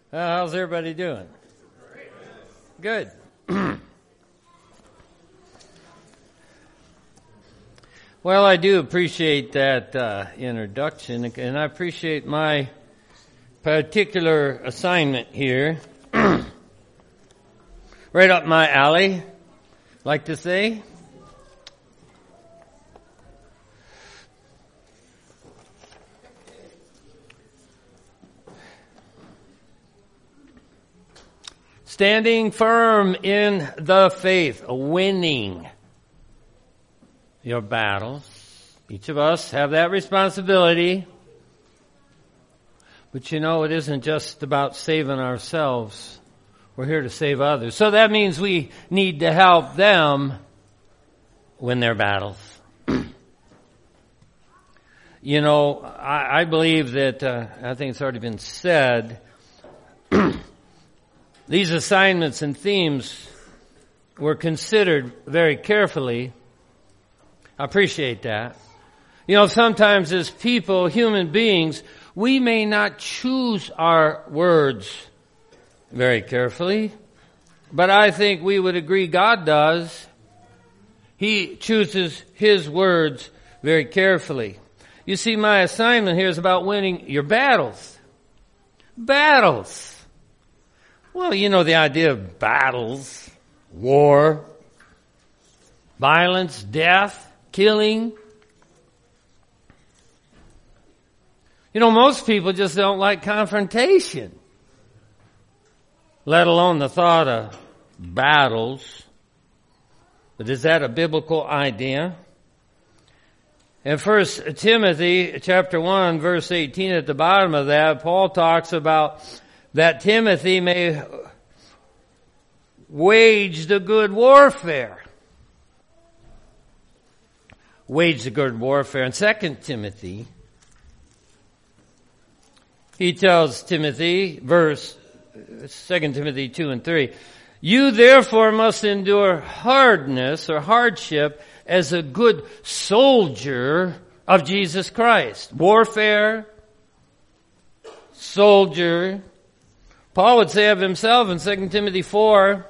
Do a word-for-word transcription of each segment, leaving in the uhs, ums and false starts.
Uh, how's everybody doing? Good. Well, I do appreciate that uh, introduction, and I appreciate my particular assignment here. Right up my alley, like to say. Standing firm in the faith, winning your battles. Each of us have that responsibility. But you know, it isn't just about saving ourselves. We're here to save others. So that means we need to help them win their battles. You know, I, I believe that, uh, I think it's already been said, these assignments and themes were considered very carefully. I appreciate that. You know, sometimes as people, human beings, we may not choose our words very carefully, but I think we would agree God does. He chooses His words very carefully. You see, my assignment here is about winning your battles. Battles. Well, you know the idea of battles, war, violence, death, killing. You know, most people just don't like confrontation, let alone the thought of battles. But is that a biblical idea? In First Timothy chapter one, verse eighteen, at the bottom of that, Paul talks about that Timothy may wage the good warfare. Wage the good warfare. In Second Timothy, he tells Timothy, verse Second Timothy two and three, you therefore must endure hardness or hardship as a good soldier of Jesus Christ. Warfare, soldier. Paul would say of himself in Second Timothy four,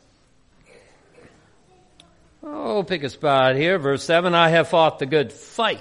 oh, pick a spot here, verse seven, I have fought the good fight.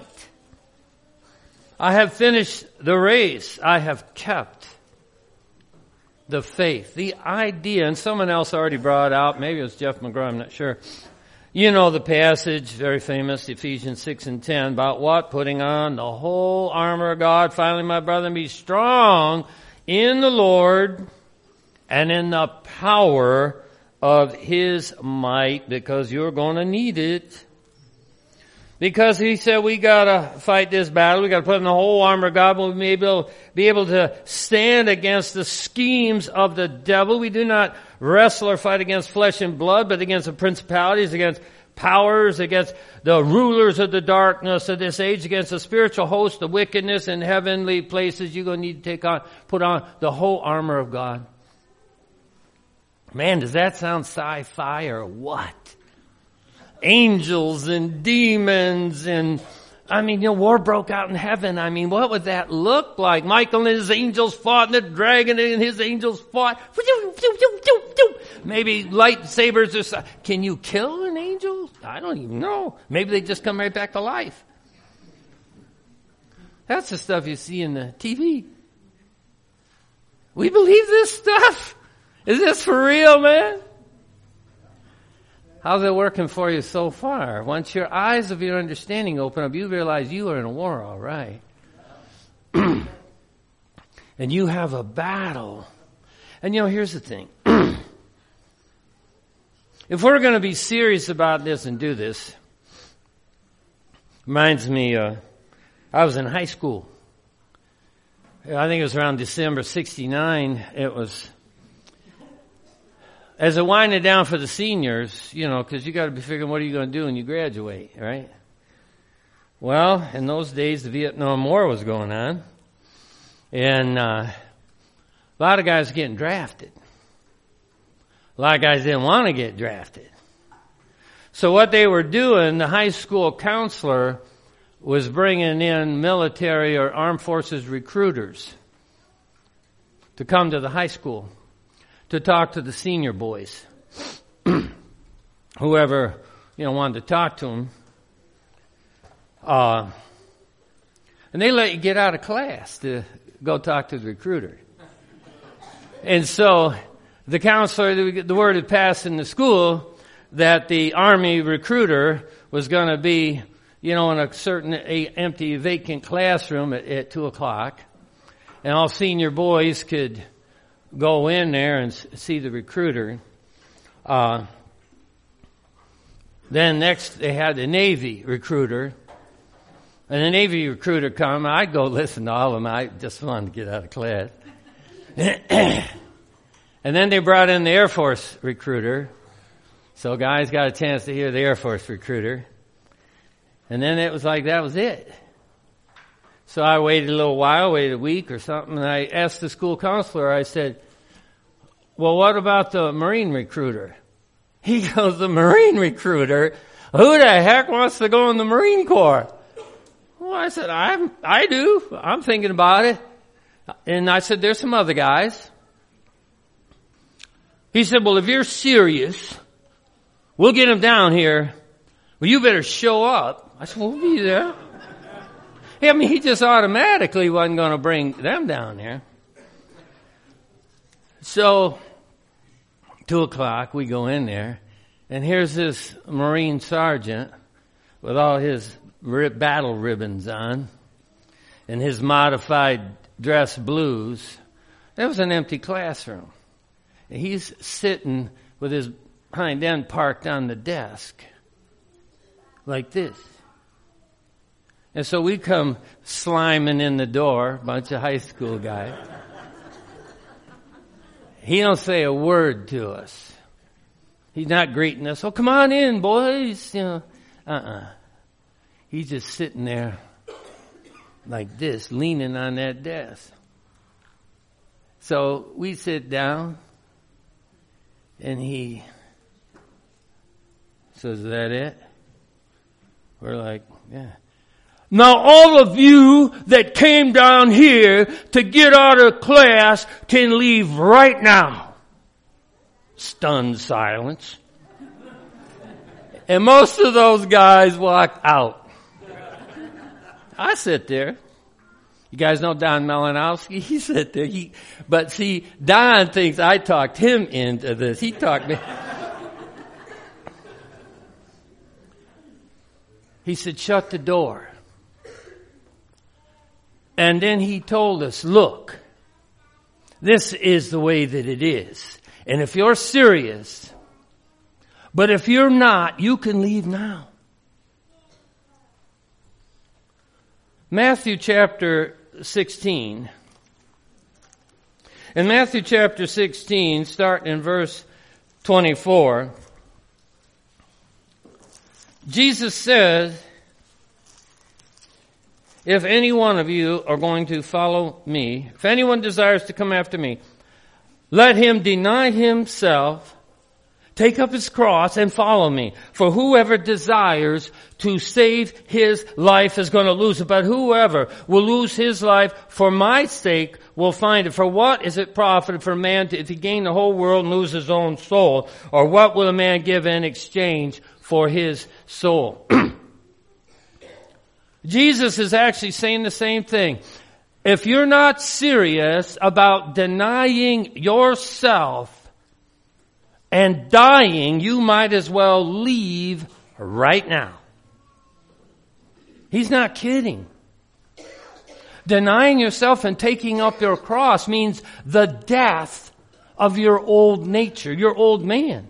I have finished the race. I have kept the faith. The idea, and someone else already brought out, maybe it was Jeff McGraw, I'm not sure. You know the passage, very famous, Ephesians six and ten, about what? Putting on the whole armor of God. Finally, my brethren, be strong in the Lord and in the power of His might, because you're going to need it. Because he said we gotta fight this battle, we gotta put in the whole armor of God, but we may be able, be able to stand against the schemes of the devil. We do not wrestle or fight against flesh and blood, but against the principalities, against powers, against the rulers of the darkness of this age, against the spiritual host of wickedness in heavenly places. You're gonna need to take on, put on the whole armor of God. Man, does that sound sci-fi or what? Angels and demons and, I mean, you know, war broke out in heaven. I mean, what would that look like? Michael and his angels fought, and the dragon and his angels fought. Maybe lightsabers or something. Can you kill an angel? I don't even know. Maybe they just come right back to life. That's the stuff you see in the T V. We believe this stuff? Is this for real, man? How's it working for you so far? Once your eyes of your understanding open up, you realize you are in a war, all right. And you have a battle. And you know, here's the thing. If we're going to be serious about this and do this, reminds me, uh, I was in high school. I think it was around December sixty-nine. It was, as it winded down for the seniors, you know, because you got to be figuring what are you going to do when you graduate, right? Well, in those days, the Vietnam War was going on, and uh, a lot of guys were getting drafted. A lot of guys didn't want to get drafted. So what they were doing, the high school counselor was bringing in military or armed forces recruiters to come to the high school to talk to the senior boys. Whoever, you know, wanted to talk to them. Uh, and they let you get out of class to go talk to the recruiter. And so the counselor, the word had passed in the school that the Army recruiter was going to be, you know, in a certain a, empty, vacant classroom at, at two o'clock. And all senior boys could go in there and see the recruiter. Uh, then next they had the Navy recruiter. And the Navy recruiter come. I'd go listen to all of them. I just wanted to get out of class. And then they brought in the Air Force recruiter. So guys got a chance to hear the Air Force recruiter. And then it was like that was it. So I waited a little while, waited a week or something, and I asked the school counselor, I said, well, what about the Marine recruiter? He goes, the Marine recruiter? Who the heck wants to go in the Marine Corps? Well, I said, I'm, I do. I'm thinking about it. And I said, there's some other guys. He said, well, if you're serious, we'll get them down here. Well, you better show up. I said, we'll be there. I mean, he just automatically wasn't going to bring them down there. So, two o'clock, we go in there, and here's this Marine sergeant with all his rib- battle ribbons on and his modified dress blues. There was an empty classroom. And he's sitting with his hind end parked on the desk like this. And so we come sliming in the door, bunch of high school guys. He don't say a word to us. He's not greeting us. Oh, come on in, boys. You know, uh-uh. He's just sitting there like this, leaning on that desk. So we sit down, and he says, is that it? We're like, yeah. Now all of you that came down here to get out of class can leave right now. Stunned silence. And most of those guys walk out. I sit there. You guys know Don Malinowski? He sit there. He, but see, Don thinks I talked him into this. He talked me. He said, shut the door. And then he told us, look, this is the way that it is. And if you're serious, but if you're not, you can leave now. Matthew chapter sixteen. In Matthew chapter sixteen, starting in verse twenty-four, Jesus says, if any one of you are going to follow me, if anyone desires to come after me, let him deny himself, take up his cross, and follow me. For whoever desires to save his life is going to lose it. But whoever will lose his life for my sake will find it. For what is it profited for man to, if he gain the whole world and lose his own soul? Or what will a man give in exchange for his soul? Jesus is actually saying the same thing. If you're not serious about denying yourself and dying, you might as well leave right now. He's not kidding. Denying yourself and taking up your cross means the death of your old nature, your old man.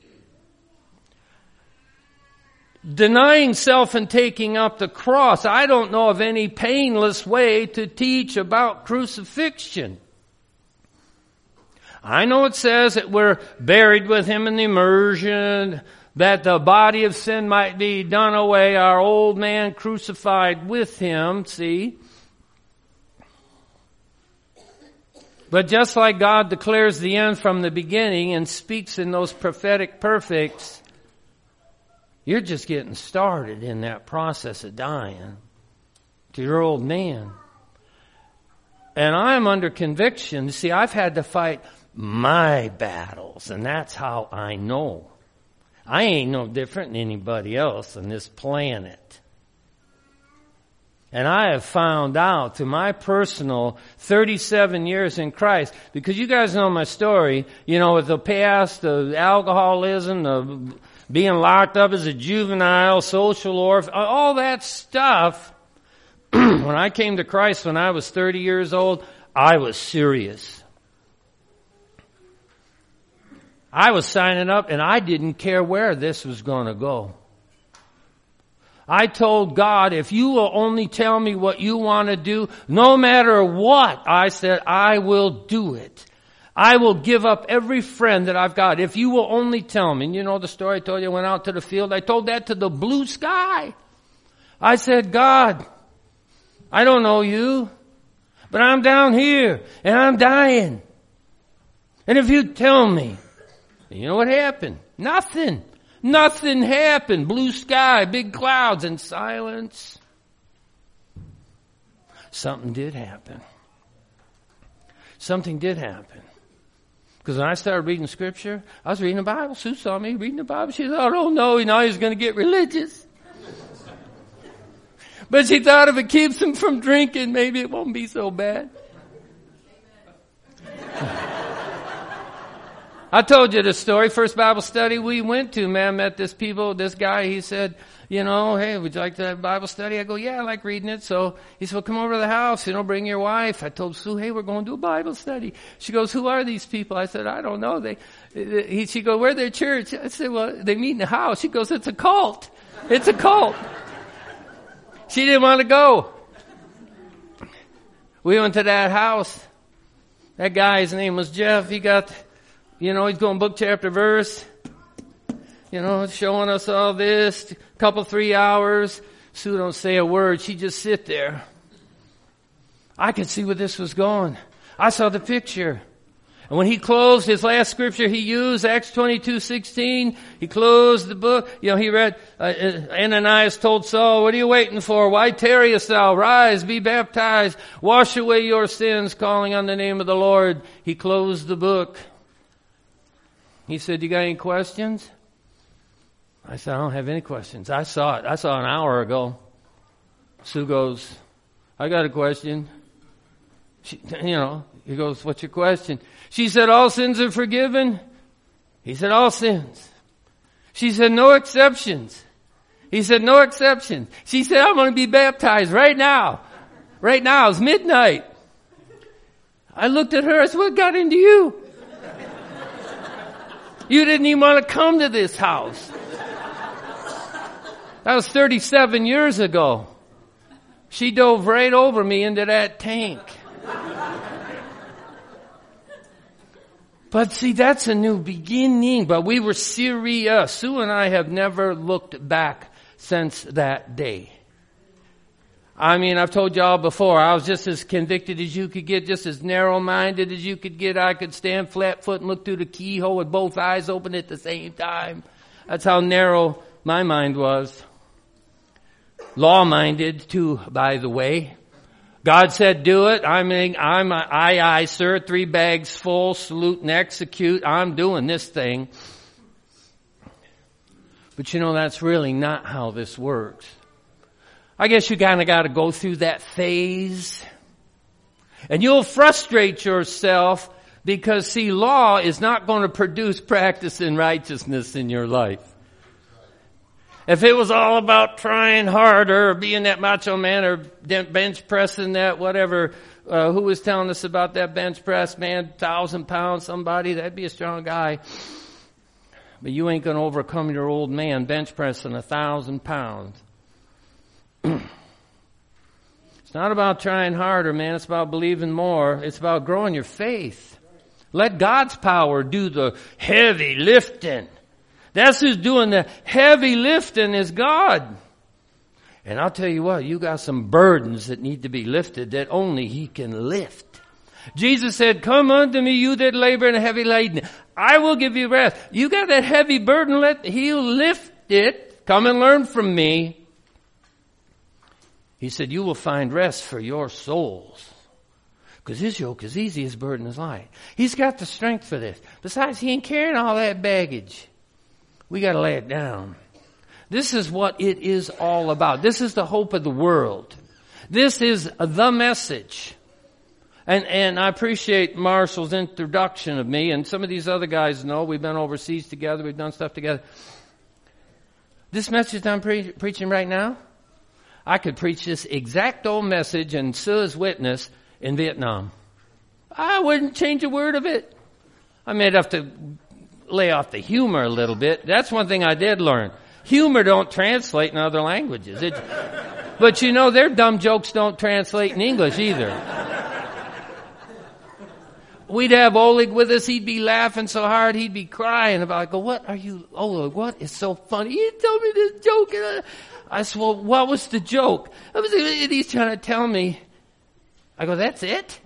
Denying self and taking up the cross. I don't know of any painless way to teach about crucifixion. I know it says that we're buried with him in the immersion, that the body of sin might be done away, our old man crucified with him, see? But just like God declares the end from the beginning and speaks in those prophetic perfects, you're just getting started in that process of dying to your old man. And I'm under conviction. See, I've had to fight my battles, and that's how I know. I ain't no different than anybody else on this planet. And I have found out through my personal thirty-seven years in Christ, because you guys know my story, you know, with the past, the alcoholism, the being locked up as a juvenile, social orphan, all that stuff. When I came to Christ when I was thirty years old, I was serious. I was signing up and I didn't care where this was going to go. I told God, if you will only tell me what you want to do, no matter what, I said, I will do it. I will give up every friend that I've got. If you will only tell me. And you know the story I told you, I went out to the field. I told that to the blue sky. I said, God, I don't know you, but I'm down here and I'm dying. And if you tell me, you know what happened? Nothing. Nothing happened. Blue sky, big clouds, and silence. Something did happen. Something did happen. Because when I started reading Scripture, I was reading the Bible. Sue saw me reading the Bible. She thought, oh no, now he's going to get religious. But she thought if it keeps him from drinking, maybe it won't be so bad. I told you the story. First Bible study we went to, man, met this people, this guy, he said, you know, hey, would you like to have Bible study? I go, yeah, I like reading it. So he said, well, come over to the house, you know, bring your wife. I told Sue, hey, we're going to do a Bible study. She goes, who are these people? I said, I don't know. They, he, she goes, where's their church? I said, well, they meet in the house. She goes, it's a cult. It's a cult. She didn't want to go. We went to that house. That guy, his name was Jeff. He got, you know, he's going book, chapter, verse. You know, showing us all this. Couple, three hours. Sue don't say a word. She just sit there. I could see where this was going. I saw the picture. And when he closed, his last scripture he used, Acts twenty-two sixteen, he closed the book. You know, he read, uh, Ananias told Saul, what are you waiting for? Why tarriest thou? Rise, be baptized, wash away your sins, calling on the name of the Lord. He closed the book. He said, you got any questions? I said, I don't have any questions. I saw it. I saw it an hour ago. Sue goes, I got a question. She, you know, he goes, what's your question? She said, all sins are forgiven. He said, all sins. She said, no exceptions. He said, no exceptions. She said, I'm going to be baptized right now. Right now. It's midnight. I looked at her. I said, what got into you? You didn't even want to come to this house. That was thirty-seven years ago. She dove right over me into that tank. But see, that's a new beginning. But we were serious. Sue and I have never looked back since that day. I mean, I've told y'all before, I was just as convicted as you could get, just as narrow-minded as you could get. I could stand flat-foot and look through the keyhole with both eyes open at the same time. That's how narrow my mind was. Law-minded, too, by the way. God said, do it. I mean, I'm, a, aye, aye, sir, three bags full, salute and execute. I'm doing this thing. But you know, that's really not how this works. I guess you kind of got to go through that phase. And you'll frustrate yourself because, see, law is not going to produce practice in righteousness in your life. If it was all about trying harder or being that macho man or bench pressing that whatever, uh, who was telling us about that bench press, man, thousand pounds, somebody, that'd be a strong guy. But you ain't going to overcome your old man bench pressing a thousand pounds. It's not about trying harder, man. It's about believing more. It's about growing your faith. Let God's power do the heavy lifting. That's who's doing the heavy lifting is God. And I'll tell you what, you got some burdens that need to be lifted that only He can lift. Jesus said, come unto me, you that labor and are heavy laden. I will give you rest. You got that heavy burden, let He'll lift it. Come and learn from me. He said, you will find rest for your souls. because his yoke is easy, his burden is light. He's got the strength for this. Besides, he ain't carrying all that baggage. We got to lay it down. This is what it is all about. This is the hope of the world. This is the message. And, and I appreciate Marshall's introduction of me, and some of these other guys know. We've been overseas together. We've done stuff together. This message I'm pre- preaching right now, I could preach this exact old message and Sue's witness in Vietnam. I wouldn't change a word of it. I may have to lay off the humor a little bit. That's one thing I did learn. Humor don't translate in other languages. It, but you know, their dumb jokes don't translate in English either. We'd have Oleg with us. He'd be laughing so hard, he'd be crying about it. I go, what are you, Oleg, what is so funny? He told me this joke. And I, I said, well, what was the joke? I was, and he's trying to tell me. I go, that's it?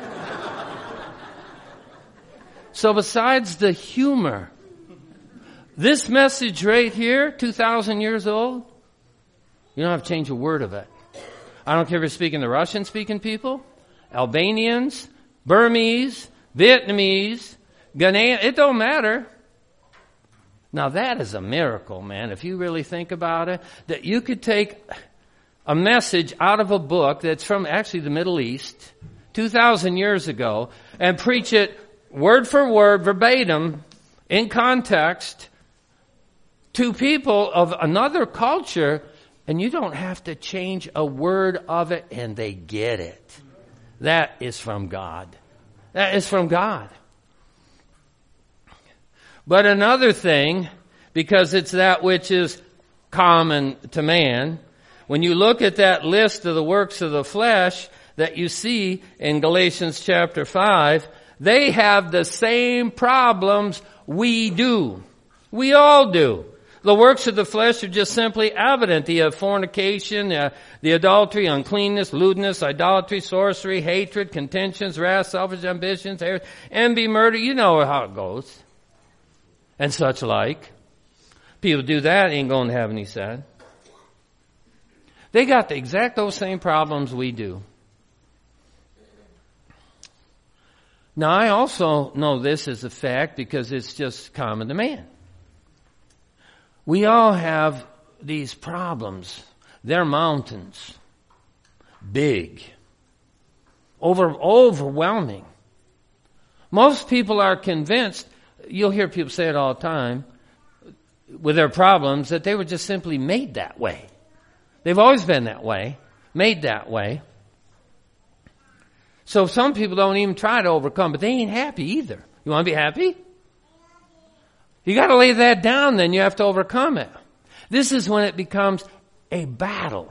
So besides the humor, this message right here, two thousand years old, you don't have to change a word of it. I don't care if you're speaking to Russian-speaking people, Albanians, Burmese, Vietnamese, Ghanaian, it don't matter. Now that is a miracle, man, if you really think about it, that you could take a message out of a book that's from actually the Middle East, two thousand years ago, and preach it word for word, verbatim, in context, to people of another culture, and you don't have to change a word of it, and they get it. That is from God. That is from God. But another thing, because it's that which is common to man, when you look at that list of the works of the flesh that you see in Galatians chapter five, they have the same problems we do. We all do. The works of the flesh are just simply evident. You have fornication, uh, the adultery, uncleanness, lewdness, idolatry, sorcery, hatred, contentions, wrath, selfish ambitions, envy, murder. You know how it goes. And such like. People do that, ain't going to heaven, he said. They got the exact those same problems we do. Now, I also know this is a fact because it's just common to man. We all have these problems. They're mountains. Big. Over, overwhelming. Most people are convinced, you'll hear people say it all the time, with their problems, that they were just simply made that way. They've always been that way, made that way. So some people don't even try to overcome, but they ain't happy either. You want to be happy? You got to lay that down, then you have to overcome it. This is when it becomes a battle.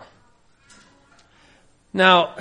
Now,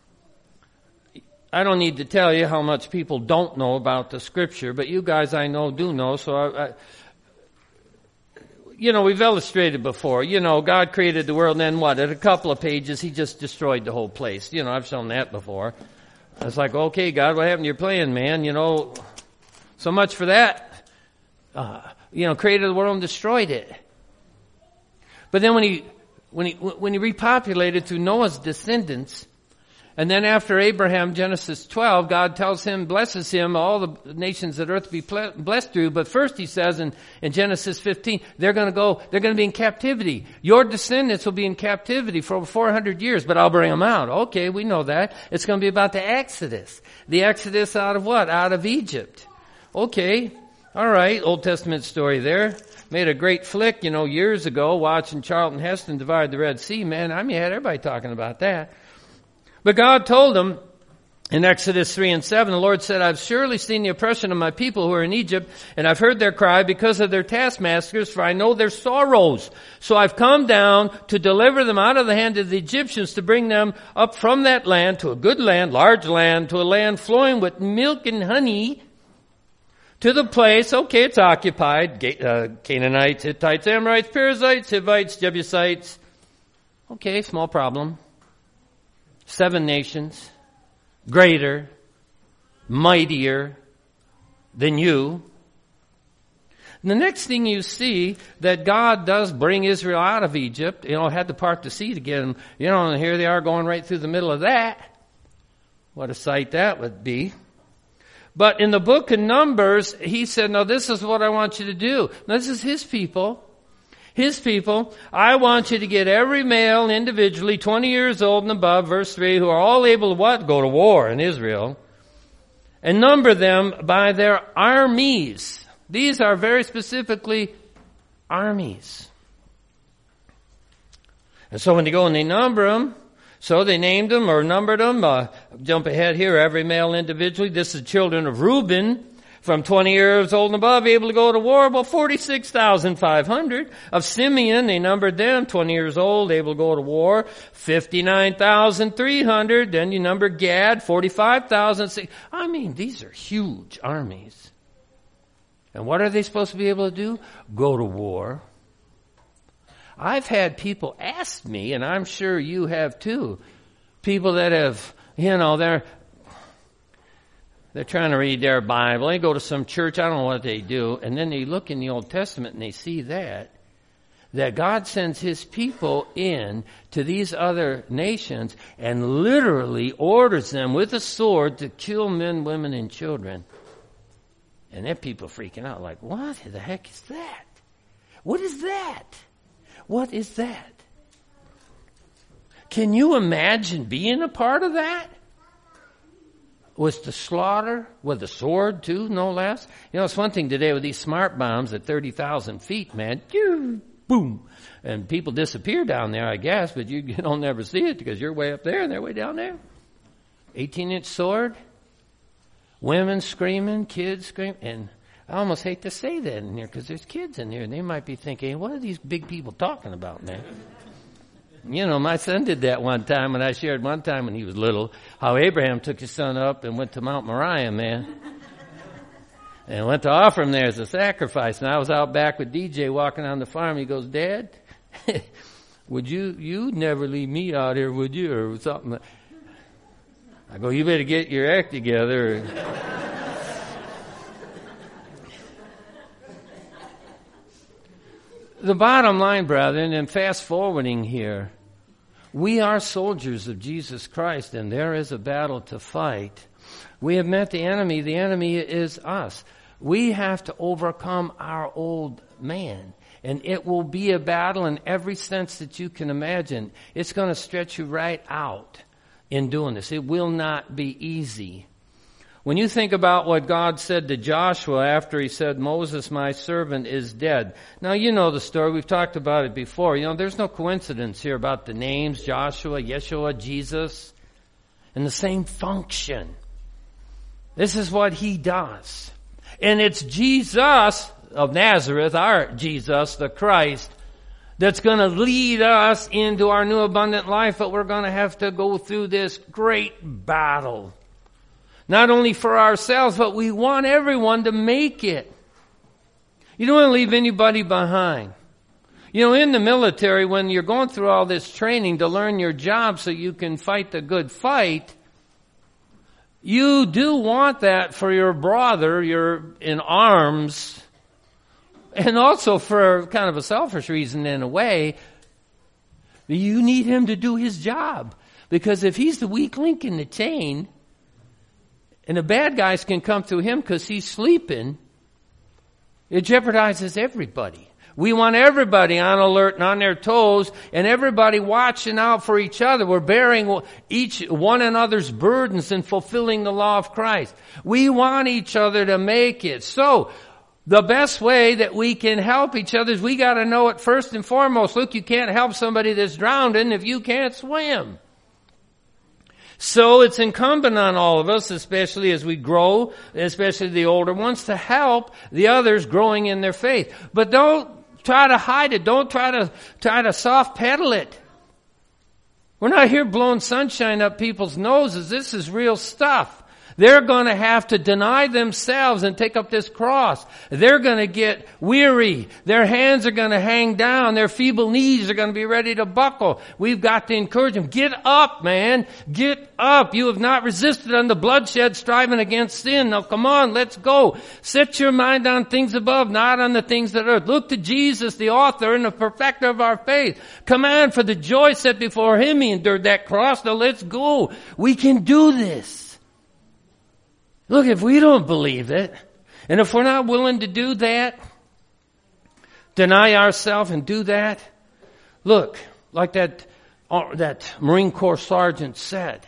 I don't need to tell you how much people don't know about the Scripture, but you guys I know do know, so I, I you know, we've illustrated before. You know, God created the world, and then what? At a couple of pages, He just destroyed the whole place. You know, I've shown that before. It's like, okay, God, what happened to your plan, man? You know, so much for that. Uh, you know, created the world and destroyed it. But then when he, when he, when he repopulated through Noah's descendants, and then after Abraham, Genesis twelve, God tells him, blesses him, all the nations of earth be blessed through. But first he says in, in Genesis fifteen, they're going to go, they're going to be in captivity. Your descendants will be in captivity for over four hundred years, but I'll bring them out. Okay, we know that. It's going to be about the Exodus. The Exodus out of what? Out of Egypt. Okay, all right, Old Testament story there. Made a great flick, you know, years ago, watching Charlton Heston divide the Red Sea. Man, I mean, I had everybody talking about that. But God told them in Exodus three and seven, the Lord said, I've surely seen the oppression of my people who are in Egypt, and I've heard their cry because of their taskmasters, for I know their sorrows. So I've come down to deliver them out of the hand of the Egyptians, to bring them up from that land to a good land, large land, to a land flowing with milk and honey, to the place, okay, it's occupied, uh, Canaanites, Hittites, Amorites, Perizzites, Hivites, Jebusites. Okay, small problem. Seven nations, greater, mightier than you. And the next thing you see, that God does bring Israel out of Egypt, you know, had to part the sea to get them, you know, and here they are going right through the middle of that. What a sight that would be. But in the book of Numbers, he said, no, this is what I want you to do. Now, this is his people. His people. I want you to get every male individually, twenty years old and above, verse three, who are all able to what? Go to war in Israel. And number them by their armies. These are very specifically armies. And so when they go and they number them, so they named them or numbered them. Uh, jump ahead here, every male individually. This is children of Reuben, from twenty years old and above, able to go to war. Well, forty-six thousand five hundred. Of Simeon, they numbered them, twenty years old, able to go to war. fifty-nine thousand three hundred. Then you number Gad, forty-five thousand. I mean, these are huge armies. And what are they supposed to be able to do? Go to war. I've had people ask me, and I'm sure you have too, people that have, you know, they're, they're trying to read their Bible. They go to some church, I don't know what they do, and then they look in the Old Testament and they see that, that God sends His people in to these other nations and literally orders them with a sword to kill men, women, and children. And then people freaking out like, what the heck is that? What is that? What is that? Can you imagine being a part of that? Was the slaughter with the sword too, no less? You know, it's one thing today with these smart bombs at thirty thousand feet, man. Boom. And people disappear down there, I guess, but you, you don't never see it because you're way up there and they're way down there. eighteen inch sword. Women screaming, kids screaming, and I almost hate to say that in here because there's kids in here and they might be thinking, what are these big people talking about, man? You know, my son did that one time when I shared one time when he was little, how Abraham took his son up and went to Mount Moriah, man. And went to offer him there as a sacrifice. And I was out back with D J walking on the farm. He goes, Dad, would you, you'd never leave me out here, would you? Or something. I go, you better get your act together. The bottom line, brethren, and fast forwarding here, we are soldiers of Jesus Christ, and there is a battle to fight. We have met the enemy. The enemy is us. We have to overcome our old man, and it will be a battle in every sense that you can imagine. It's going to stretch you right out in doing this. It will not be easy. When you think about what God said to Joshua after He said, Moses, my servant, is dead. Now, you know the story. We've talked about it before. You know, there's no coincidence here about the names, Joshua, Yeshua, Jesus, and the same function. This is what He does. And it's Jesus of Nazareth, our Jesus, the Christ, that's going to lead us into our new abundant life, but we're going to have to go through this great battle. Not only for ourselves, but we want everyone to make it. You don't want to leave anybody behind. You know, in the military, when you're going through all this training to learn your job so you can fight the good fight, you do want that for your brother, you're in arms, and also for kind of a selfish reason in a way, you need him to do his job. Because if he's the weak link in the chain, and the bad guys can come through him because he's sleeping, it jeopardizes everybody. We want everybody on alert and on their toes, and everybody watching out for each other. We're bearing each one another's burdens and fulfilling the law of Christ. We want each other to make it. So, the best way that we can help each other is we got to know it first and foremost. Look, you can't help somebody that's drowning if you can't swim. So it's incumbent on all of us, especially as we grow, especially the older ones, to help the others growing in their faith. But don't try to hide it. Don't try to try to soft pedal it. We're not here blowing sunshine up people's noses. This is real stuff. They're going to have to deny themselves and take up this cross. They're going to get weary. Their hands are going to hang down. Their feeble knees are going to be ready to buckle. We've got to encourage them. Get up, man. Get up. You have not resisted unto bloodshed, striving against sin. Now come on, let's go. Set your mind on things above, not on the things that earth. Look to Jesus, the author and the perfecter of our faith. Come on, for the joy set before him, he endured that cross. Now let's go. We can do this. Look, if we don't believe it, and if we're not willing to do that, deny ourselves and do that, look, like that, uh, that Marine Corps sergeant said,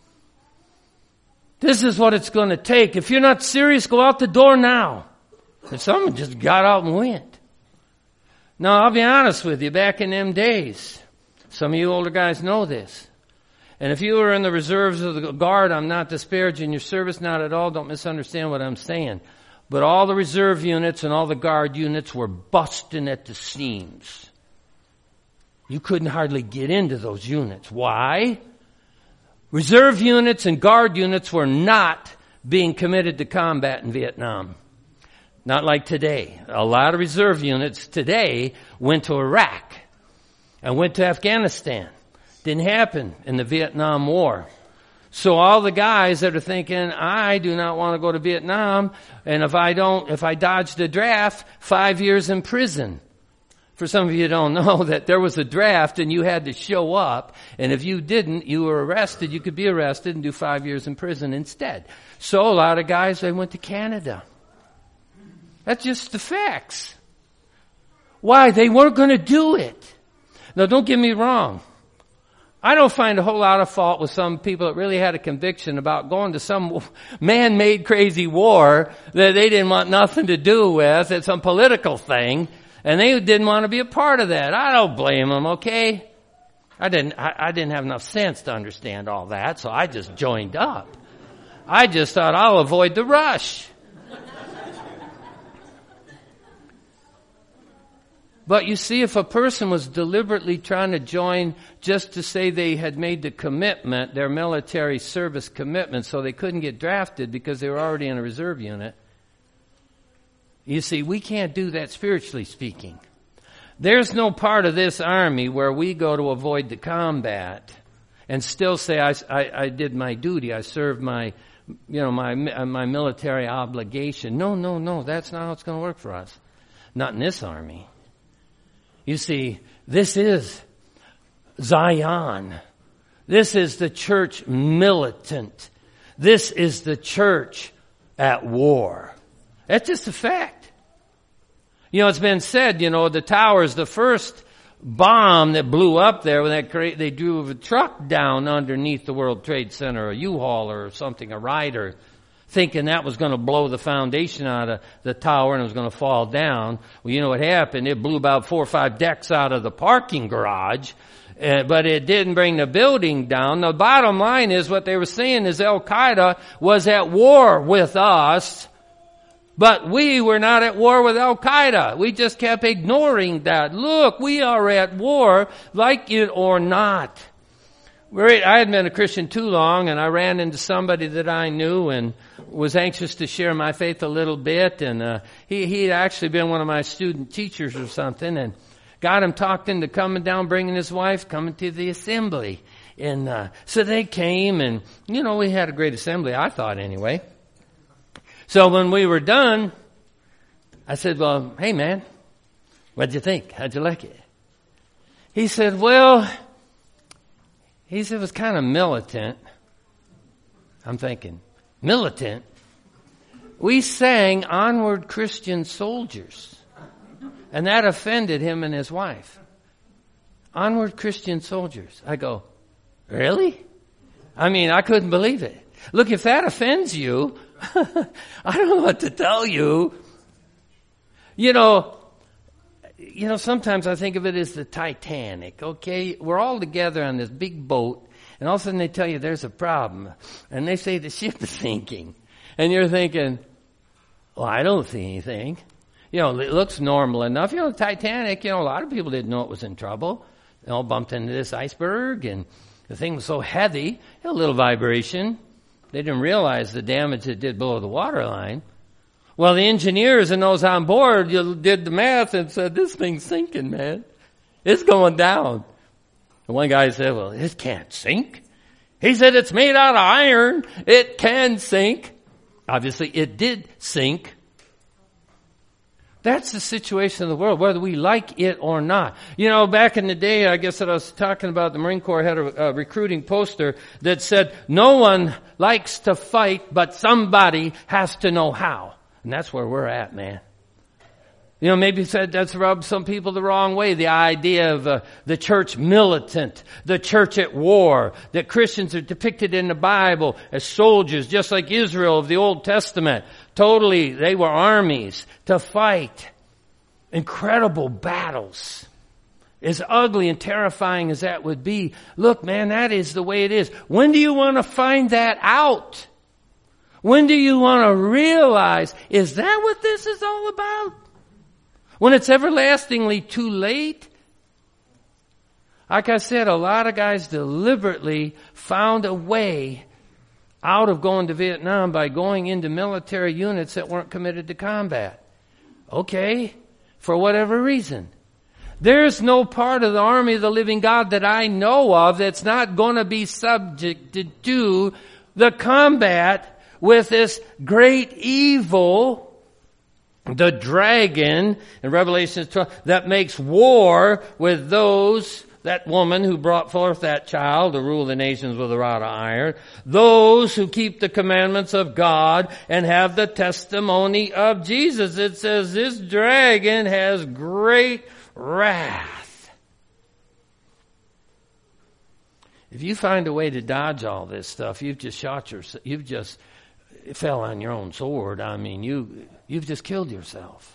this is what it's going to take. If you're not serious, go out the door now. And someone just got out and went. Now, I'll be honest with you, back in them days, some of you older guys know this. And if you were in the reserves of the Guard, I'm not disparaging your service, not at all. Don't misunderstand what I'm saying. But all the reserve units and all the Guard units were busting at the seams. You couldn't hardly get into those units. Why? Reserve units and Guard units were not being committed to combat in Vietnam. Not like today. A lot of reserve units today went to Iraq and went to Afghanistan. Didn't happen in the Vietnam War. So all the guys that are thinking, I do not want to go to Vietnam, and if I don't, if I dodge the draft, five years in prison. For some of you who don't know that there was a draft and you had to show up, and if you didn't, you were arrested, you could be arrested and do five years in prison instead. So a lot of guys, they went to Canada. That's just the facts. Why? They weren't going to do it. Now don't get me wrong. I don't find a whole lot of fault with some people that really had a conviction about going to some man-made crazy war that they didn't want nothing to do with. It's some political thing, and they didn't want to be a part of that. I don't blame them, okay? I didn't, I, I didn't have enough sense to understand all that, so I just joined up. I just thought I'll avoid the rush. But you see, if a person was deliberately trying to join just to say they had made the commitment, their military service commitment, so they couldn't get drafted because they were already in a reserve unit, you see, we can't do that spiritually speaking. There's no part of this army where we go to avoid the combat and still say, I, I, I did my duty, I served my, you know, my, my military obligation. No, no, no, that's not how it's going to work for us. Not in this army. You see, this is Zion. This is the church militant. This is the church at war. That's just a fact. You know, it's been said, you know, the towers, the first bomb that blew up there, when they, they drove a truck down underneath the World Trade Center, a U-Haul or something, a rider, thinking that was going to blow the foundation out of the tower and it was going to fall down. Well, you know what happened? It blew about four or five decks out of the parking garage, uh, but it didn't bring the building down. The bottom line is what they were saying is Al-Qaeda was at war with us, but we were not at war with Al-Qaeda. We just kept ignoring that. Look, we are at war, like it or not. I hadn't been a Christian too long, and I ran into somebody that I knew and was anxious to share my faith a little bit. And uh, he he'd actually been one of my student teachers or something, and got him talked into coming down, bringing his wife, coming to the assembly. And uh, so they came, and you know, we had a great assembly, I thought anyway. So when we were done, I said, "Well, hey man, what'd you think? How'd you like it?" He said, "Well," he said, "it was kind of militant." I'm thinking, militant? We sang Onward Christian Soldiers. And that offended him and his wife. Onward Christian Soldiers. I go, really? I mean, I couldn't believe it. Look, if that offends you, I don't know what to tell you. You know, You know, sometimes I think of it as the Titanic, okay? We're all together on this big boat, and all of a sudden they tell you there's a problem. And they say the ship is sinking. And you're thinking, well, I don't see anything. You know, it looks normal enough. You know, the Titanic, you know, a lot of people didn't know it was in trouble. They all bumped into this iceberg, and the thing was so heavy, a little vibration. They didn't realize the damage it did below the waterline. Well, the engineers and those on board did the math and said, this thing's sinking, man. It's going down. And one guy said, well, it can't sink. He said, it's made out of iron. It can sink. Obviously, it did sink. That's the situation of the world, whether we like it or not. You know, back in the day, I guess that I was talking about, the Marine Corps had a, a recruiting poster that said, no one likes to fight, but somebody has to know how. And that's where we're at, man. You know, maybe said that's rubbed some people the wrong way. The idea of uh, the church militant, the church at war, that Christians are depicted in the Bible as soldiers, just like Israel of the Old Testament. Totally, they were armies to fight incredible battles. As ugly and terrifying as that would be, look, man, that is the way it is. When do you want to find that out? When do you want to realize, is that what this is all about? When it's everlastingly too late? Like I said, a lot of guys deliberately found a way out of going to Vietnam by going into military units that weren't committed to combat. Okay, for whatever reason. There's no part of the army of the living God that I know of that's not going to be subjected to the combat with this great evil, the dragon, in Revelation twelve, that makes war with those, that woman who brought forth that child to rule the nations with a rod of iron, those who keep the commandments of God and have the testimony of Jesus. It says this dragon has great wrath. If you find a way to dodge all this stuff, you've just shot yourself. You've just fell on your own sword. I mean, you, you've just killed yourself.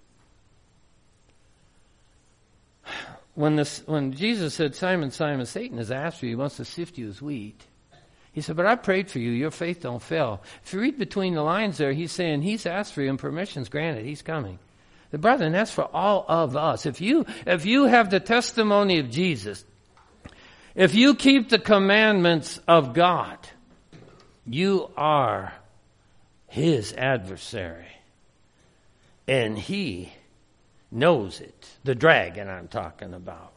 When this, when Jesus said, Simon, Simon, Satan has asked for you, he wants to sift you as wheat. He said, but I prayed for you, your faith don't fail. If you read between the lines there, he's saying he's asked for you and permission's granted, he's coming. The brethren, that's for all of us. If you, if you have the testimony of Jesus, if you keep the commandments of God, you are his adversary. And he knows it. The dragon I'm talking about.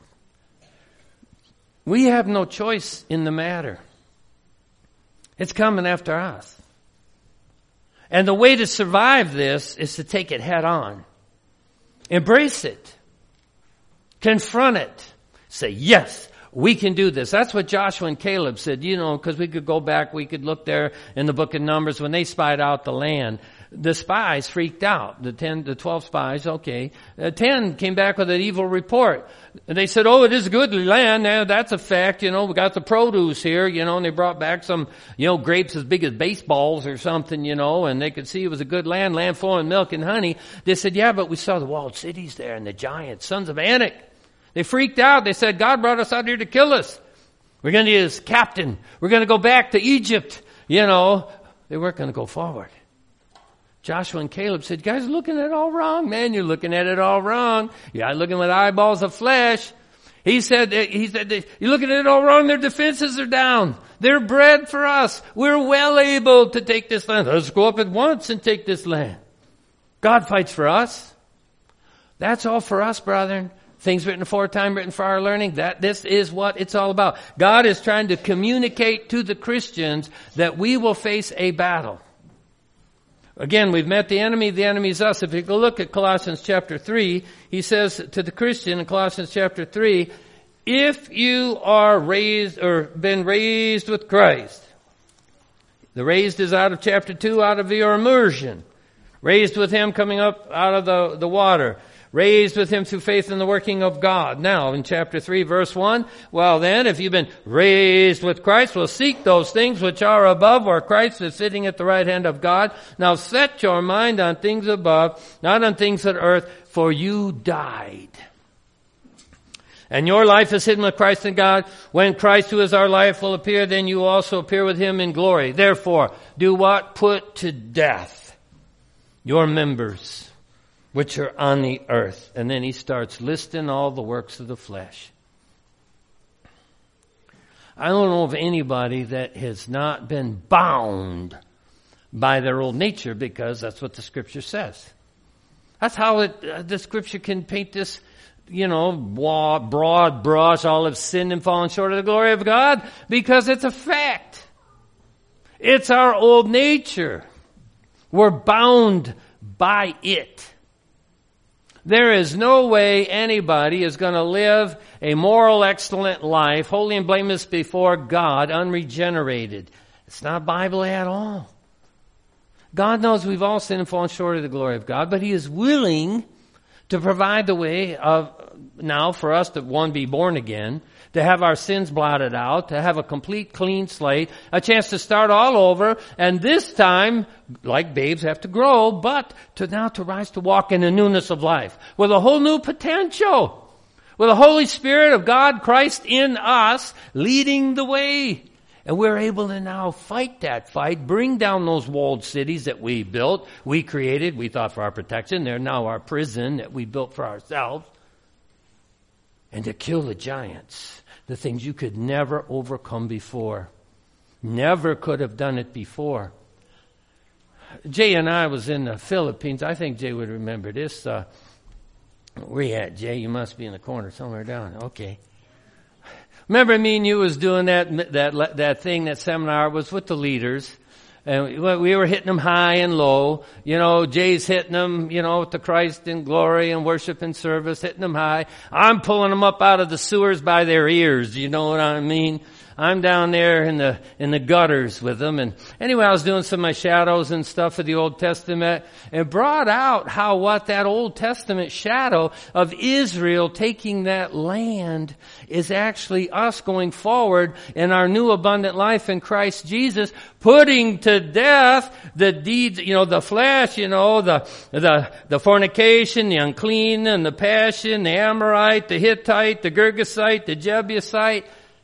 We have no choice in the matter. It's coming after us. And the way to survive this is to take it head on. Embrace it. Confront it. Say, yes, we can do this. That's what Joshua and Caleb said, you know, because we could go back, we could look there in the book of Numbers when they spied out the land. The spies freaked out. The ten, the twelve spies, okay. Uh, ten came back with an evil report. And they said, oh, it is a good land. Now, that's a fact. You know, we got the produce here, you know, and they brought back some, you know, grapes as big as baseballs or something, you know, and they could see it was a good land, land flowing milk and honey. They said, yeah, but we saw the walled cities there and the giants, sons of Anak. They freaked out. They said, God brought us out here to kill us. We're going to be his captain. We're going to go back to Egypt. You know, they weren't going to go forward. Joshua and Caleb said, you guys are looking at it all wrong, man. You're looking at it all wrong. You're looking with eyeballs of flesh. He said, he said, you're looking at it all wrong. Their defenses are down. They're bread for us. We're well able to take this land. Let's go up at once and take this land. God fights for us. That's all for us, brethren. Things written aforetime, written for our learning. That this is what it's all about. God is trying to communicate to the Christians that we will face a battle. Again, we've met the enemy. The enemy is us. If you go look at Colossians chapter three, he says to the Christian in Colossians chapter three, if you are raised or been raised with Christ, the raised is out of chapter two, out of your immersion. Raised with him coming up out of the, the water. Raised with him through faith in the working of God. Now, in chapter three, verse one, well then, if you've been raised with Christ, well seek those things which are above, where Christ is sitting at the right hand of God. Now set your mind on things above, not on things of earth, for you died. And your life is hidden with Christ in God. When Christ, who is our life, will appear, then you also appear with him in glory. Therefore, do what? Put to death your members which are on the earth. And then he starts listing all the works of the flesh. I don't know of anybody that has not been bound by their old nature, because that's what the Scripture says. That's how it, uh, the Scripture can paint this, you know, broad, broad brush, all have sinned and fallen short of the glory of God, because it's a fact. It's our old nature. We're bound by it. There is no way anybody is going to live a moral, excellent life, holy and blameless before God, unregenerated. It's not Bible at all. God knows we've all sinned and fallen short of the glory of God, but He is willing to provide the way of now for us to, one, be born again, to have our sins blotted out, to have a complete clean slate, a chance to start all over, and this time, like babes, have to grow, but to now to rise to walk in the newness of life, with a whole new potential, with the Holy Spirit of God, Christ in us, leading the way. And we're able to now fight that fight, bring down those walled cities that we built, we created, we thought for our protection. They're now our prison that we built for ourselves. And to kill the giants, the things you could never overcome before. Never could have done it before. Jay and I was in the Philippines. I think Jay would remember this. Uh, where you at, Jay? You must be in the corner somewhere down. Okay. Remember me and you was doing that, that, that thing, that seminar was with the leaders. And we were hitting them high and low. You know, Jay's hitting them, you know, with the Christ in glory and worship and service, hitting them high. I'm pulling them up out of the sewers by their ears. You know what I mean? I'm down there in the, in the gutters with them. And anyway, I was doing some of my shadows and stuff of the Old Testament and brought out how what that Old Testament shadow of Israel taking that land is actually us going forward in our new abundant life in Christ Jesus, putting to death the deeds, you know, the flesh, you know, the, the, the fornication, the unclean and the passion, the Amorite, the Hittite, the Girgasite, the Jebusite.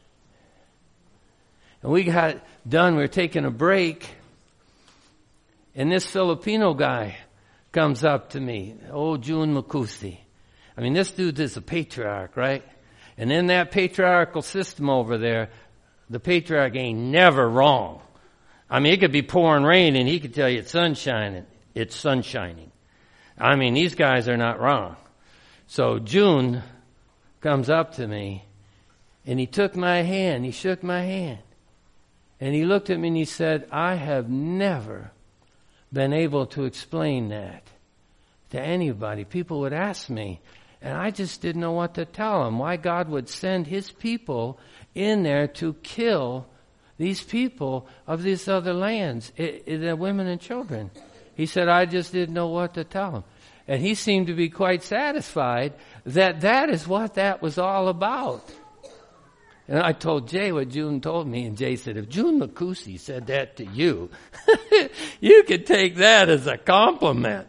And we got done, we were taking a break, and this Filipino guy comes up to me, old June Makusi. I mean, this dude is a patriarch, right? And in that patriarchal system over there, the patriarch ain't never wrong. I mean, it could be pouring rain, and he could tell you it's sunshining. It's sunshining. I mean, these guys are not wrong. So June comes up to me, and he took my hand, he shook my hand. And he looked at me and he said, I have never been able to explain that to anybody. People would ask me, and I just didn't know what to tell them, why God would send His people in there to kill these people of these other lands, the women and children. He said, I just didn't know what to tell them. And he seemed to be quite satisfied that that is what that was all about. And I told Jay what June told me, and Jay said, if June Makusi said that to you, you could take that as a compliment.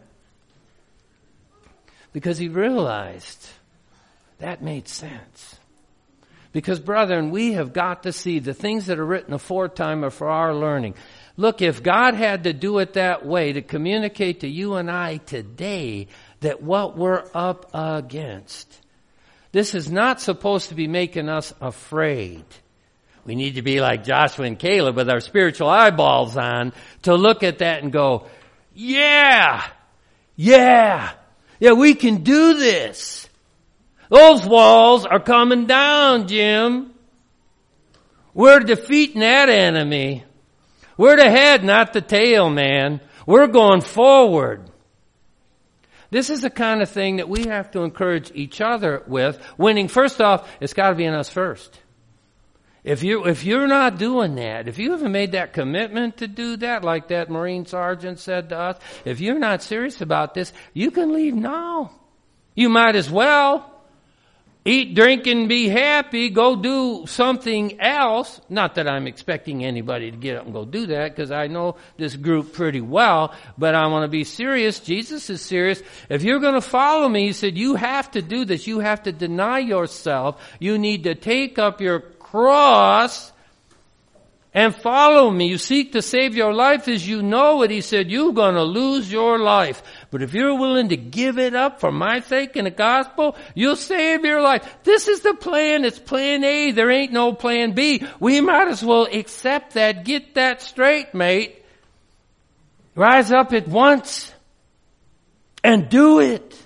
Because he realized that made sense. Because, brethren, we have got to see the things that are written aforetime are for our learning. Look, if God had to do it that way to communicate to you and I today that what we're up against, this is not supposed to be making us afraid. We need to be like Joshua and Caleb with our spiritual eyeballs on to look at that and go, yeah, yeah, yeah, we can do this. Those walls are coming down, Jim. We're defeating that enemy. We're the head, not the tail, man. We're going forward. This is the kind of thing that we have to encourage each other with. Winning, first off, it's got to be in us first. If you if you're not doing that, if you haven't made that commitment to do that, like that Marine sergeant said to us, if you're not serious about this, you can leave now. You might as well eat, drink, and be happy. Go do something else. Not that I'm expecting anybody to get up and go do that, because I know this group pretty well, but I want to be serious. Jesus is serious. If you're going to follow me, He said, you have to do this. You have to deny yourself. You need to take up your cross and follow me. You seek to save your life as you know it. He said, you're going to lose your life. But if you're willing to give it up for my sake in the gospel, you'll save your life. This is the plan. It's plan A. There ain't no plan B. We might as well accept that. Get that straight, mate. Rise up at once and do it.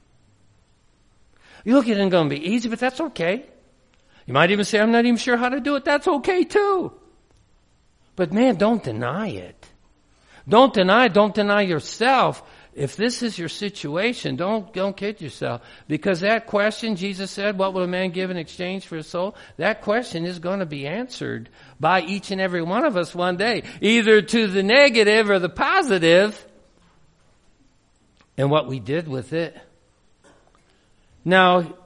You look at it and going to be easy, but that's okay. You might even say, I'm not even sure how to do it. That's okay too. But man, don't deny it. Don't deny, don't deny yourself. If this is your situation, don't, don't kid yourself. Because that question, Jesus said, what will a man give in exchange for his soul? That question is going to be answered by each and every one of us one day. Either to the negative or the positive. And what we did with it. Now,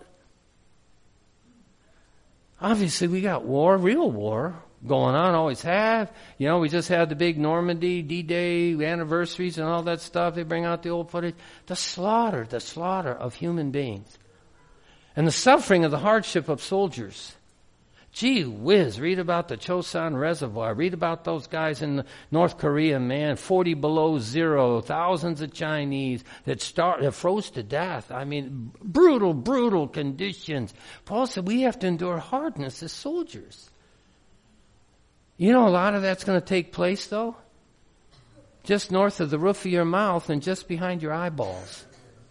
obviously we got war, real war. Going on, always have. You know, we just had the big Normandy, D-Day anniversaries and all that stuff. They bring out the old footage. The slaughter, the slaughter of human beings. And the suffering of the hardship of soldiers. Gee whiz, read about the Chosin Reservoir. Read about those guys in North Korea, man. forty below zero. Thousands of Chinese that start, that froze to death. I mean, brutal, brutal conditions. Paul said we have to endure hardness as soldiers. You know, a lot of that's going to take place, though, just north of the roof of your mouth and just behind your eyeballs.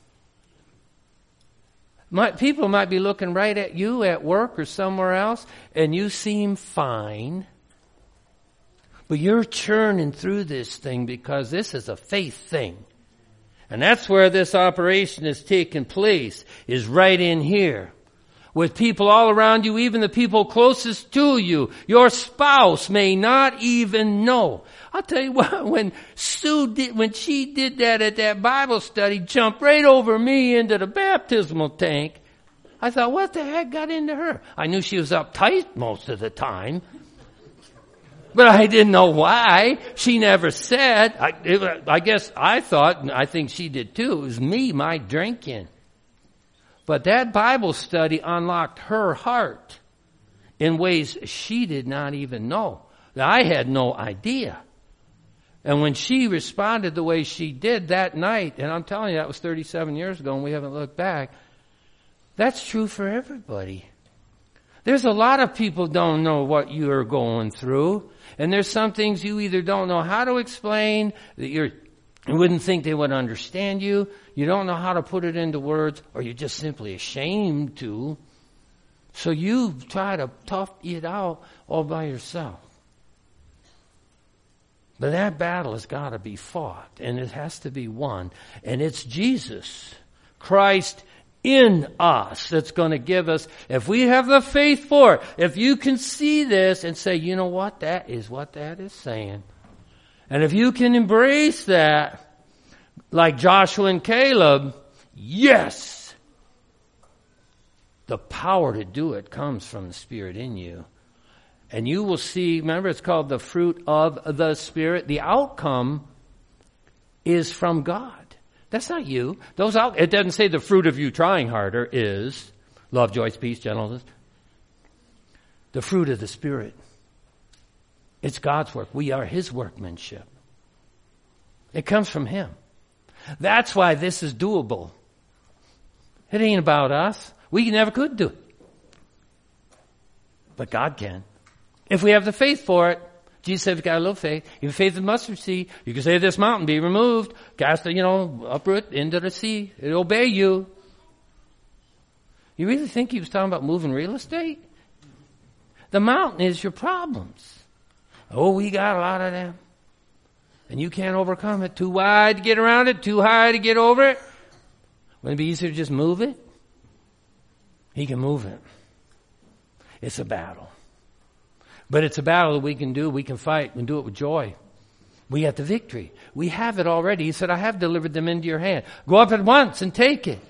Might, people might be looking right at you at work or somewhere else, and you seem fine. But you're churning through this thing because this is a faith thing. And that's where this operation is taking place, is right in here. With people all around you, even the people closest to you. Your spouse may not even know. I'll tell you what, when Sue did, when she did that at that Bible study, jumped right over me into the baptismal tank, I thought, what the heck got into her? I knew she was uptight most of the time. But I didn't know why. She never said. I, it, I guess I thought, and I think she did too, it was me, my drinking. But that Bible study unlocked her heart in ways she did not even know. I had no idea. And when she responded the way she did that night, and I'm telling you that was thirty-seven years ago and we haven't looked back, that's true for everybody. There's a lot of people don't know what you're going through. And there's some things you either don't know how to explain, that you're You wouldn't think they would understand you. You don't know how to put it into words, or you're just simply ashamed to. So you try to tough it out all by yourself. But that battle has got to be fought, and it has to be won. And it's Jesus, Christ in us, that's going to give us, if we have the faith for it, if you can see this and say, you know what, that is what that is saying. And if you can embrace that, like Joshua and Caleb, yes, the power to do it comes from the Spirit in you. And you will see, remember it's called the fruit of the Spirit. The outcome is from God. That's not you. Those out, it doesn't say the fruit of you trying harder is love, joy, peace, gentleness. The fruit of the Spirit. It's God's work. We are His workmanship. It comes from Him. That's why this is doable. It ain't about us. We never could do it. But God can. If we have the faith for it. Jesus said, if you've got a little faith, if faith in mustard seed, you can say this mountain, be removed, cast it, you know, uproot into the sea. It'll obey you. You really think He was talking about moving real estate? The mountain is your problems. Oh, we got a lot of them. And you can't overcome it. Too wide to get around it, too high to get over it. Wouldn't it be easier to just move it? He can move it. It's a battle. But it's a battle that we can do. We can fight and do it with joy. We have the victory. We have it already. He said, I have delivered them into your hand. Go up at once and take it.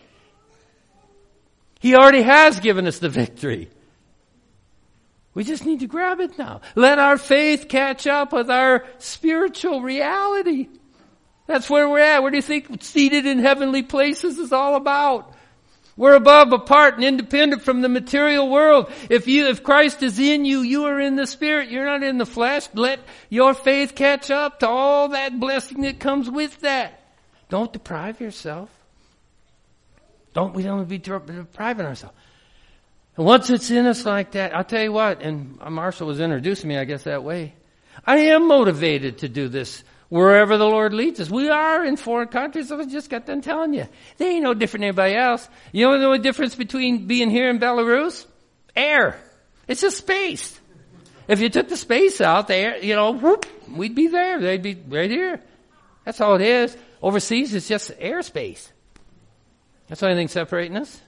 He already has given us the victory. We just need to grab it now. Let our faith catch up with our spiritual reality. That's where we're at. Where do you think seated in heavenly places is all about? We're above, apart, and independent from the material world. If you, if Christ is in you, you are in the Spirit. You're not in the flesh. Let your faith catch up to all that blessing that comes with that. Don't deprive yourself. Don't, we don't be depriving ourselves. And once it's in us like that, I'll tell you what, and Marshall was introducing me, I guess, that way. I am motivated to do this wherever the Lord leads us. We are in foreign countries. I just got done telling you. They ain't no different than anybody else. You know the only difference between being here and Belarus? Air. It's just space. If you took the space out there, you know, whoop, we'd be there. They'd be right here. That's all it is. Overseas, it's just airspace. That's the only thing separating us.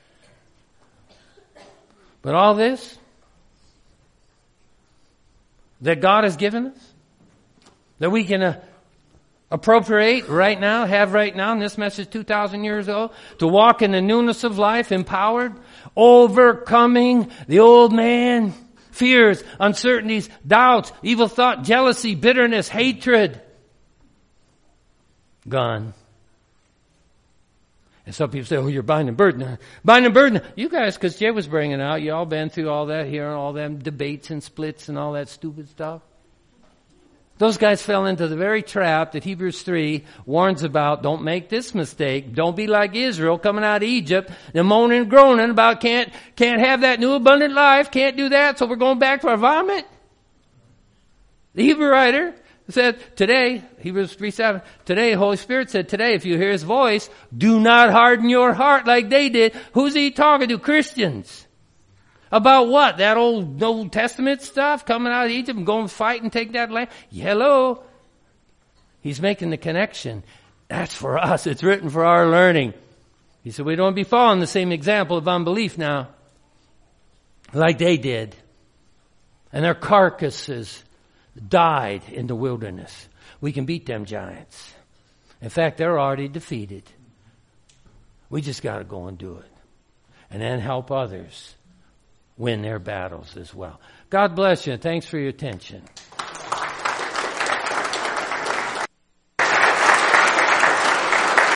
But all this that God has given us, that we can uh, appropriate right now, have right now, in this message two thousand years ago, to walk in the newness of life, empowered, overcoming the old man, fears, uncertainties, doubts, evil thought, jealousy, bitterness, hatred. Gone. And some people say, oh, you're binding burden. Binding burden. You guys, because Jay was bringing out, you all been through all that here, all them debates and splits and all that stupid stuff. Those guys fell into the very trap that Hebrews three warns about. Don't make this mistake. Don't be like Israel coming out of Egypt and moaning and groaning about can't, can't have that new abundant life, can't do that, so we're going back to our vomit. The Hebrew writer said, today, Hebrews three seven, today, Holy Spirit said, today, if you hear His voice, do not harden your heart like they did. Who's He talking to? Christians. About what? That old Old Testament stuff? Coming out of Egypt and going to fight and take that land? Hello. He's making the connection. That's for us. It's written for our learning. He said, we don't be following the same example of unbelief now. Like they did. And their carcasses died in the wilderness. We can beat them giants. In fact, they're already defeated. We just got to go and do it. And then help others win their battles as well. God bless you, and thanks for your attention.